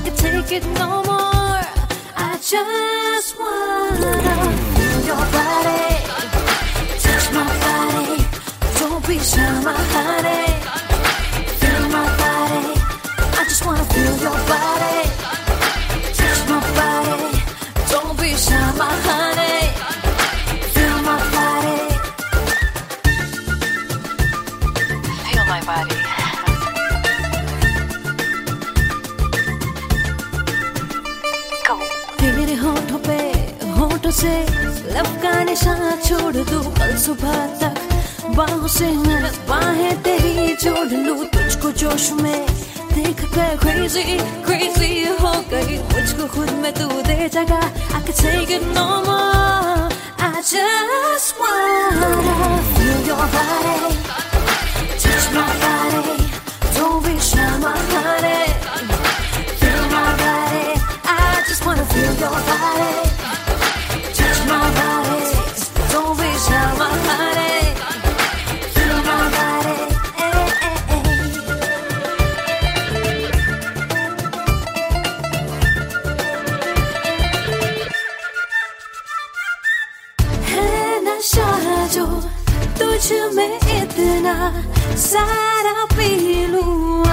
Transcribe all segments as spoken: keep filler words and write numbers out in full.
can take it no more. I just wanna feel your body, touch my body. Don't be shy, my honey. Feel my body. I just wanna feel your body, touch my body. Don't be shy, my honey. Feel my body. Feel my body. तेरे होठों पे होठों से लब का निशान छोड़ दूं कल सुबह तक बाहों से मैं बाहें तेरी जोड़ लूं तुझको जोश में देख कर crazy crazy हो गई मुझको खुद में तू दे जगह I can take it no more. I just wanna feel your body, touch my body. Don't be shy, my honey. Feel my body. I just wanna feel your body, touch my body. Don't be shy, my honey. Feel my body. Ay, ay, ay. है नशा जो तुझ में इतना सारा P लूं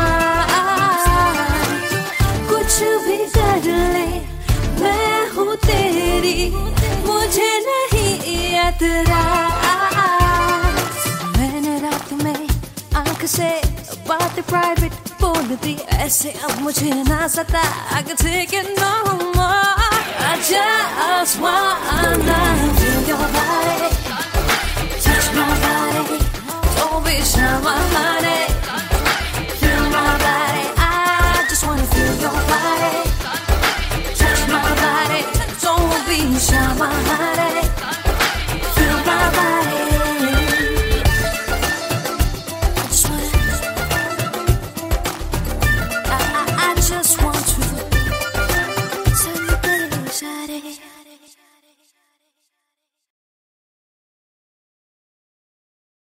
कुछ भी कर ले मैं हूँ तेरी मुझे नहीं एतराज मैंने रात में आंख से बात प्राइवेट बोल दी ऐसे अब मुझे ना सता I can take it no more. I just wanna feel your body,